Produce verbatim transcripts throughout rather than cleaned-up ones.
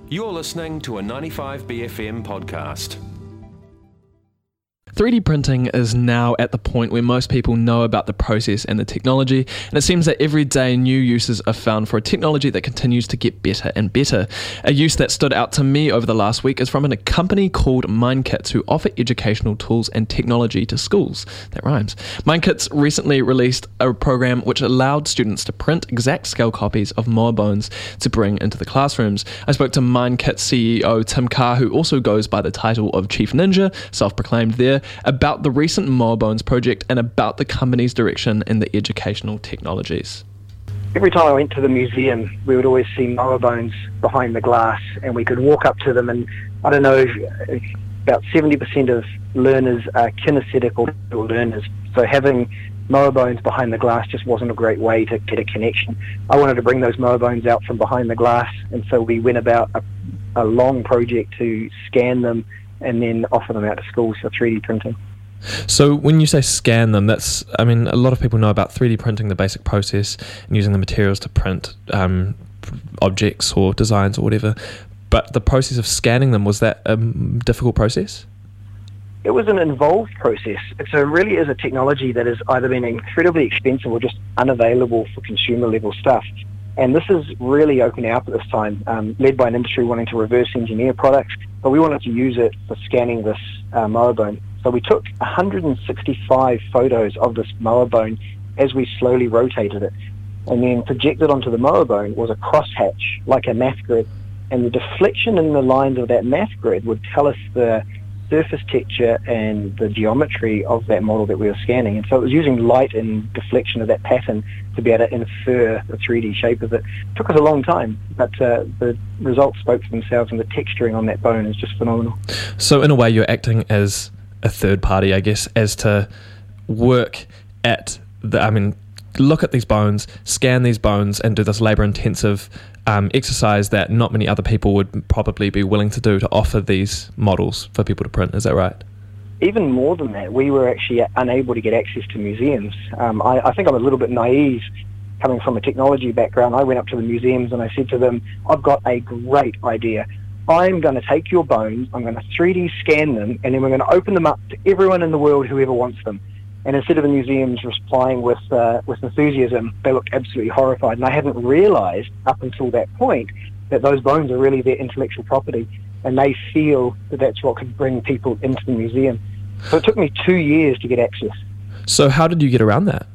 You're listening to a ninety-five B F M podcast. three D printing is now at the point where most people know about the process and the technology, and it seems that every day new uses are found for a technology that continues to get better and better. A use that stood out to me over the last week is from a company called MindKits, who offer educational tools and technology to schools. That rhymes. MindKits recently released a program which allowed students to print exact scale copies of moa bones to bring into the classrooms. I spoke to MindKits C E O Tim Carr, who also goes by the title of Chief Ninja, self-proclaimed there, about the recent moa bones project and about the company's direction in the educational technologies. Every time I went to the museum, we would always see moa bones behind the glass, and we could walk up to them, and I don't know, about seventy percent of learners are kinesthetic or visual learners, so having moa bones behind the glass just wasn't a great way to get a connection. I wanted to bring those moa bones out from behind the glass, and so we went about a, a long project to scan them and then offer them out to schools for three D printing. So when you say scan them, that's, I mean, a lot of people know about three D printing, the basic process, and using the materials to print um, objects or designs or whatever. But the process of scanning them, was that a difficult process? It was an involved process. So it really is a technology that has either been incredibly expensive or just unavailable for consumer level stuff. And this is really opening up at this time, um, led by an industry wanting to reverse engineer products, but we wanted to use it for scanning this uh, moa bone. So we took one hundred sixty-five photos of this moa bone as we slowly rotated it, and then projected onto the moa bone was a crosshatch, like a math grid, and the deflection in the lines of that math grid would tell us the surface texture and the geometry of that model that we were scanning. And so it was using light and deflection of that pattern to be able to infer the three D shape of it. It took us a long time, but uh, the results spoke for themselves, and the texturing on that bone is just phenomenal. So in a way you're acting as a third party, I guess, as to work at the, I mean, look at these bones, scan these bones, and do this labour-intensive um, exercise that not many other people would probably be willing to do to offer these models for people to print. Is that right? Even more than that, we were actually unable to get access to museums. Um, I, I think I'm a little bit naive coming from a technology background. I went up to the museums and I said to them, I've got a great idea. I'm going to take your bones, I'm going to three D scan them, and then we're going to open them up to everyone in the world who ever wants them. And instead of the museums replying with uh, with enthusiasm, they looked absolutely horrified. And I hadn't realised up until that point that those bones are really their intellectual property, and they feel that that's what could bring people into the museum. So it took me two years to get access. So how did you get around that?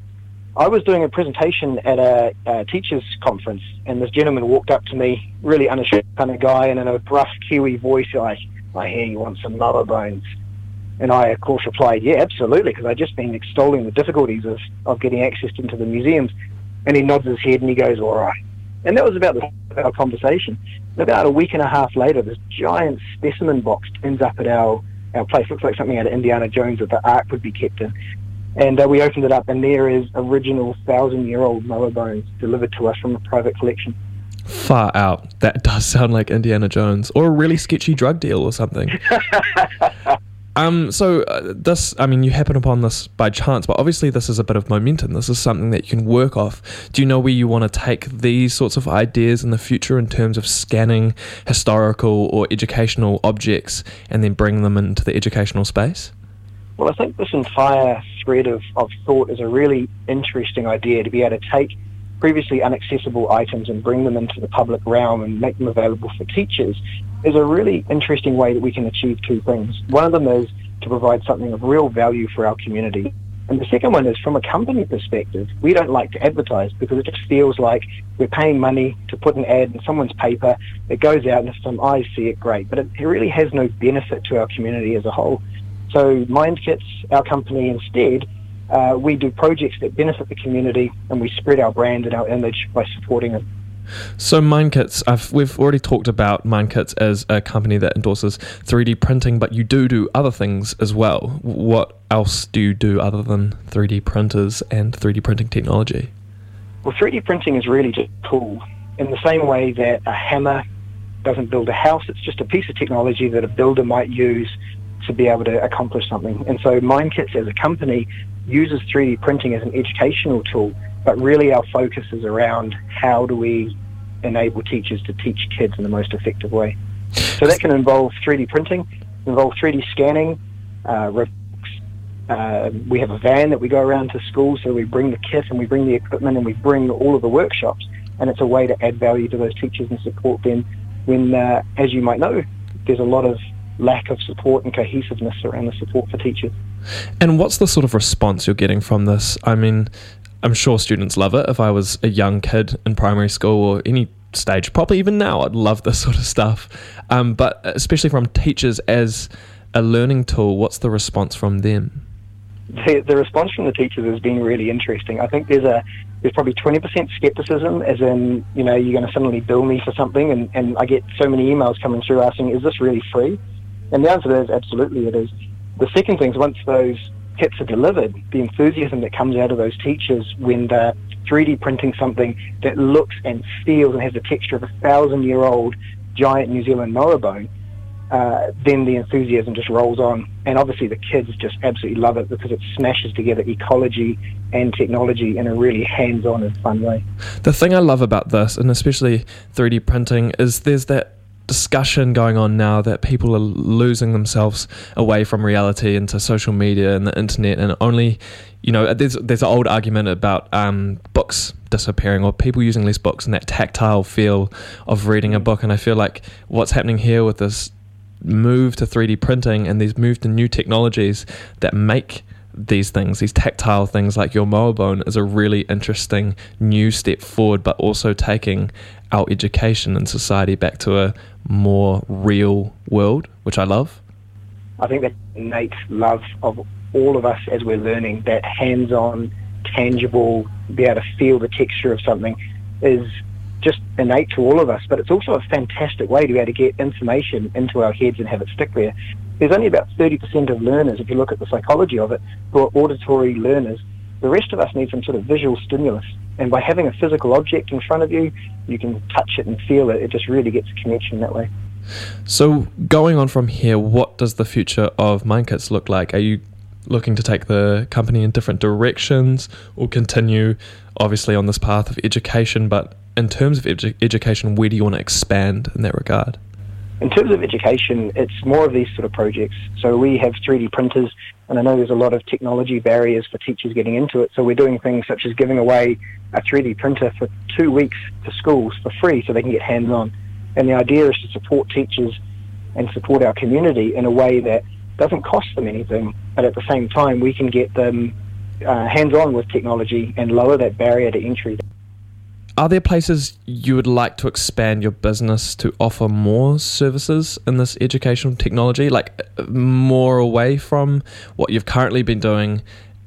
I was doing a presentation at a, a teachers' conference, and this gentleman walked up to me, really unashamed kind of guy, and in a gruff Kiwi voice, like, I hear you want some moa bones. And I, of course, replied, yeah, absolutely, because I'd just been extolling the difficulties of, of getting access into the museums. And he nods his head and he goes, all right. And that was about the our conversation. And about a week and a half later, this giant specimen box turns up at our, our place. Looks like something out of Indiana Jones that the Ark would be kept in. And uh, we opened it up, and there is original thousand-year-old moa bones delivered to us from a private collection. Far out. That does sound like Indiana Jones, or a really sketchy drug deal or something. Um, so uh, this, I mean, you happen upon this by chance, but obviously this is a bit of momentum. This is something that you can work off. Do you know where you want to take these sorts of ideas in the future in terms of scanning historical or educational objects and then bring them into the educational space? Well, I think this entire thread of, of thought is a really interesting idea, to be able to take previously inaccessible items and bring them into the public realm and make them available for teachers is a really interesting way that we can achieve two things. One of them is to provide something of real value for our community. And the second one is, from a company perspective, we don't like to advertise because it just feels like we're paying money to put an ad in someone's paper. It goes out, and if some eyes see it, great. But it, it really has no benefit to our community as a whole. So MindKits, our company, instead, uh, we do projects that benefit the community, and we spread our brand and our image by supporting them. So MindKits, I've, we've already talked about MindKits as a company that endorses three D printing, but you do do other things as well. What else do you do other than three D printers and three D printing technology? Well, three D printing is really just a tool. In the same way that a hammer doesn't build a house, it's just a piece of technology that a builder might use to be able to accomplish something. And so MindKits as a company uses three D printing as an educational tool, but really our focus is around how do we enable teachers to teach kids in the most effective way. So that can involve three D printing, involve three D scanning. Uh, uh, we have a van that we go around to schools, so we bring the kit and we bring the equipment and we bring all of the workshops, and it's a way to add value to those teachers and support them when, uh, as you might know, there's a lot of lack of support and cohesiveness around the support for teachers. And what's the sort of response you're getting from this? I mean, I'm sure students love it. If I was a young kid in primary school or any stage, probably even now, I'd love this sort of stuff. Um, but especially from teachers as a learning tool, what's the response from them? The, the response from the teachers has been really interesting. I think there's a there's probably twenty percent skepticism, as in, you know, you're going to suddenly bill me for something, and, and I get so many emails coming through asking, is this really free? And the answer is absolutely it is. The second thing is, once those kits are delivered, the enthusiasm that comes out of those teachers when they're three D printing something that looks and feels and has the texture of a thousand-year-old giant New Zealand marrowbone, uh, then the enthusiasm just rolls on. And obviously the kids just absolutely love it because it smashes together ecology and technology in a really hands-on and fun way. The thing I love about this, and especially three D printing, is there's that discussion going on now that people are losing themselves away from reality into social media and the internet, and only, you know, there's there's an old argument about um, books disappearing or people using less books and that tactile feel of reading a book. And I feel like what's happening here with this move to three D printing and these move to new technologies that make these things, these tactile things like your marrowbone, is a really interesting new step forward, but also taking our education and society back to a more real world, which I love. I think that innate love of all of us as we're learning, that hands-on, tangible, be able to feel the texture of something, is just innate to all of us. But it's also a fantastic way to be able to get information into our heads and have it stick there. There's only about thirty percent of learners, if you look at the psychology of it, who are auditory learners. The rest of us need some sort of visual stimulus. And by having a physical object in front of you, you can touch it and feel it. It just really gets a connection that way. So going on from here, what does the future of MindKits look like? Are you looking to take the company in different directions or continue obviously on this path of education? But in terms of edu- education, where do you want to expand in that regard? In terms of education, it's more of these sort of projects. So we have three D printers, and I know there's a lot of technology barriers for teachers getting into it. So we're doing things such as giving away a three D printer for two weeks to schools for free so they can get hands-on. And the idea is to support teachers and support our community in a way that doesn't cost them anything, but at the same time we can get them uh, hands-on with technology and lower that barrier to entry. Are there places you would like to expand your business to offer more services in this educational technology, like more away from what you've currently been doing,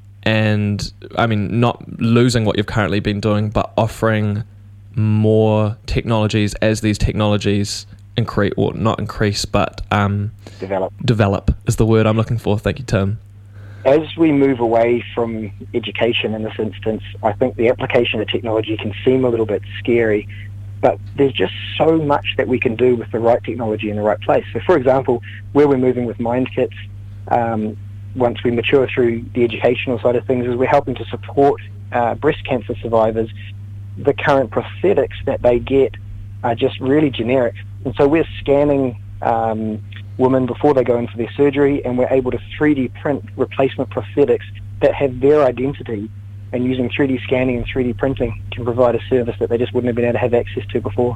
and I mean not losing what you've currently been doing, but offering more technologies as these technologies increase, or not increase, but um, develop. Develop is the word I'm looking for. Thank you, Tim. As we move away from education in this instance, I think the application of technology can seem a little bit scary, but there's just so much that we can do with the right technology in the right place. So, for example, where we're moving with MindKits, um, once we mature through the educational side of things, is we're helping to support uh, breast cancer survivors. The current prosthetics that they get are just really generic. And so we're scanning um, women before they go in for their surgery, and we're able to three D print replacement prosthetics that have their identity, and using three D scanning and three D printing can provide a service that they just wouldn't have been able to have access to before.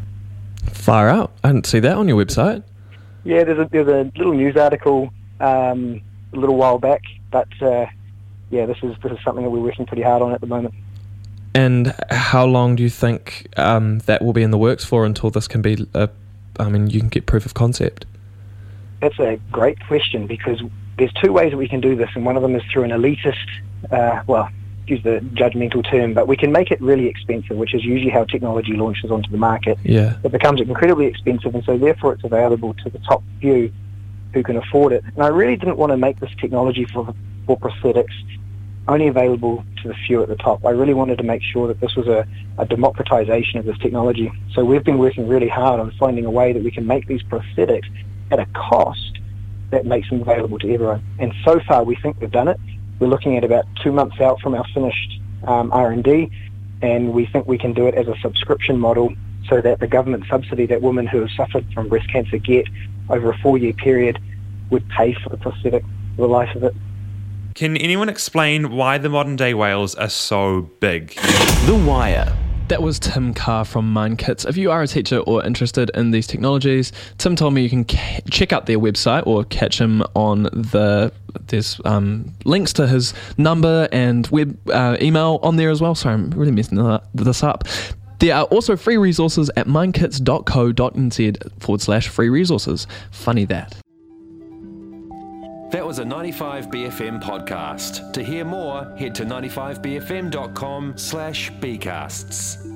Far out. I didn't see that on your website. Yeah, there's a, there's a little news article um, a little while back, but uh, yeah, this is this is something that we're working pretty hard on at the moment. And how long do you think um, that will be in the works for until this can be, a, I mean, you can get proof of concept? That's a great question, because there's two ways that we can do this, and one of them is through an elitist, uh, well, use the judgmental term, but we can make it really expensive, which is usually how technology launches onto the market. Yeah. It becomes incredibly expensive, and so therefore it's available to the top few who can afford it. And I really didn't want to make this technology for, for prosthetics only available to the few at the top. I really wanted to make sure that this was a, a democratization of this technology. So we've been working really hard on finding a way that we can make these prosthetics at a cost that makes them available to everyone. And so far we think we've done it. We're looking at about two months out from our finished um, R and D, and we think we can do it as a subscription model. so that the government subsidy that women who have suffered from breast cancer get over a four-year period would pay for the prosthetic for the life of it. Can anyone explain why the modern day whales are so big? The Wire. That was Tim Carr from MindKits. If you are a teacher or interested in these technologies, Tim told me you can ca- check out their website or catch him on the, there's um, links to his number and web uh, email on there as well. Sorry, I'm really messing this up. There are also free resources at mindkits.co.nz forward slash free resources. Funny that. That was a ninety-five B F M podcast. To hear more, head to ninety-five b f m dot com slash bcasts.